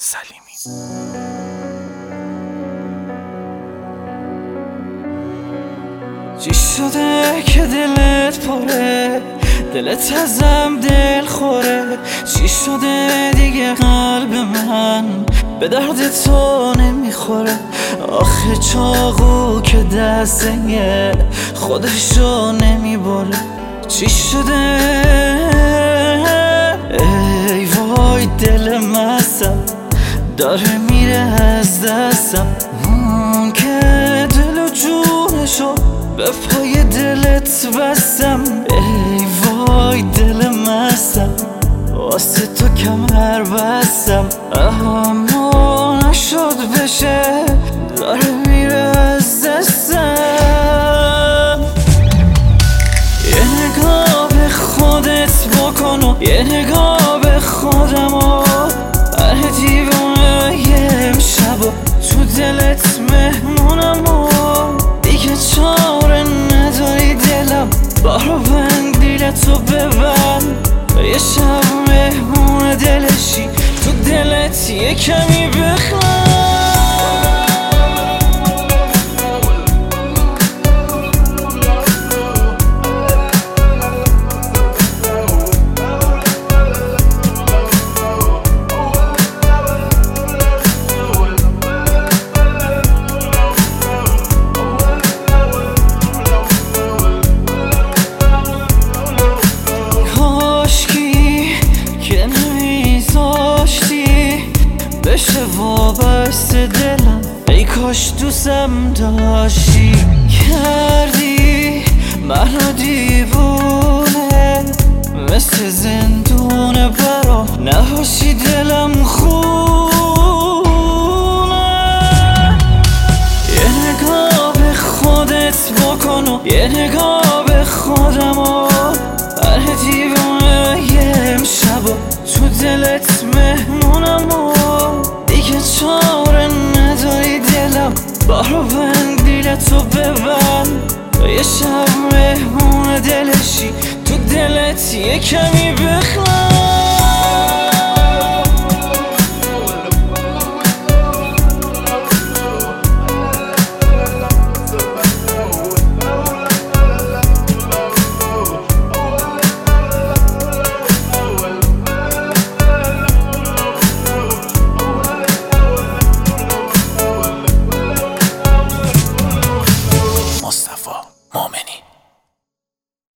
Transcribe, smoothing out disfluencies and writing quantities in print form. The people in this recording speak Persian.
سلیمی. چی شده که دلت پره، دلت ازم دل خوره؟ چی شده دیگه قلب من به درد تو نمیخوره؟ آخه چاقو که دسته خودشو نمیبره. چی شده؟ ای وای دل مستم داره میره از دستم. که دل و جونشو به پای دلت بستم. ای وای دل مستم واسه تو کمر بستم، اما نشد بشه داره میره از دستم. یه نگاه به خودت بکن و یه نگاه به خودم و هر دیوانه امشب و تو دلت مهمونم و دیگه چاره نداری دلم، برو بند دیلتو ببند یه شب مهمون دلشی تو دلت یه کمی بخند. بشه وابسته دلم، ای کاش دوستم داشتی. کردی منو دیوونه مثل زندونه، برا نباشی دلم خونه. یه نگاه به خودت بکن و یه نگاه به خودم و هر دیوونه امشب و تو دلت مهمونم و دیگه چاره نداری دلم، برو بند دیلتو ببند یه شب مهمون دلشی تو دلت یه کمی بخند.